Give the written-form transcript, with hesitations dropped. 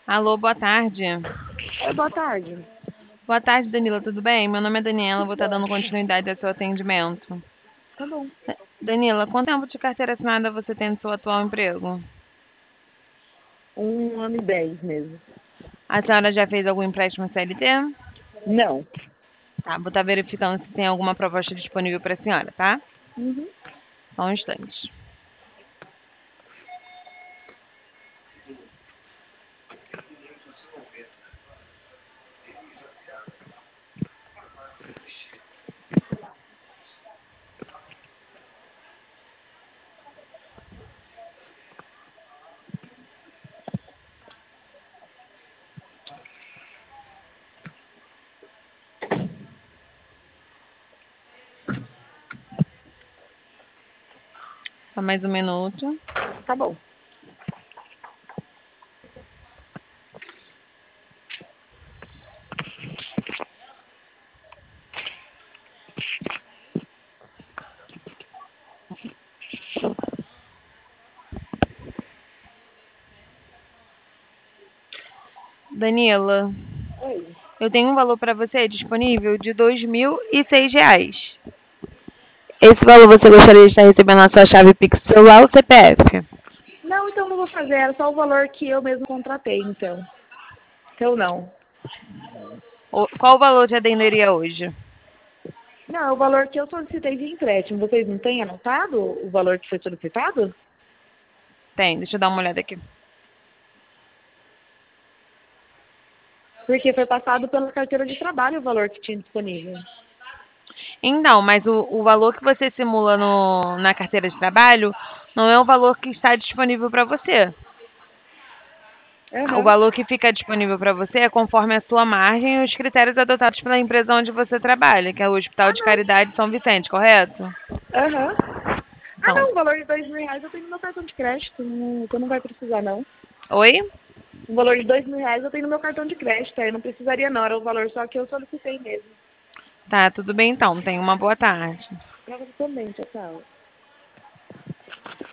Alô, boa tarde. Oi, boa tarde. Boa tarde, Danila, tudo bem? Meu nome é Daniela, vou estar dando continuidade ao seu atendimento. Tá bom. Danila, quanto tempo de carteira assinada você tem no seu atual emprego? 1 ano e 10 mesmo. A senhora já fez algum empréstimo CLT? Não. Tá, vou estar verificando se tem alguma proposta disponível para a senhora, tá? Uhum. Só um instante. Só mais um minuto. Tá bom. Danila, Oi. eu tenho um valor para você disponível de R$ 2.006. Esse valor você gostaria de estar recebendo na sua chave Pix celular ou CPF? Não, então não vou fazer. Era só o valor que eu mesmo contratei, então. Então não. Qual o valor de adenderia hoje? Não, é o valor que eu solicitei de empréstimo. Vocês não têm anotado o valor que foi solicitado? Tem, deixa eu dar uma olhada aqui. Porque foi passado pela carteira de trabalho o valor que tinha disponível. Então, mas o valor que você simula na carteira de trabalho não é o valor que está disponível para você. O Aham. valor que fica disponível para você é conforme a sua margem e os critérios adotados pela empresa onde você trabalha, que é o Hospital Ah, de não. Caridade São Vicente, correto? Aham. Ah, Então, não. O valor de R$ 2.000 eu tenho no meu cartão de crédito. Não, então não vai precisar, não. oi? O valor de R$ 2.000 eu tenho no meu cartão de crédito. Aí não precisaria, não. Era o valor só que eu solicitei mesmo. Tá, tudo bem então. Tenha uma boa tarde. Pra você também, tchau, tchau.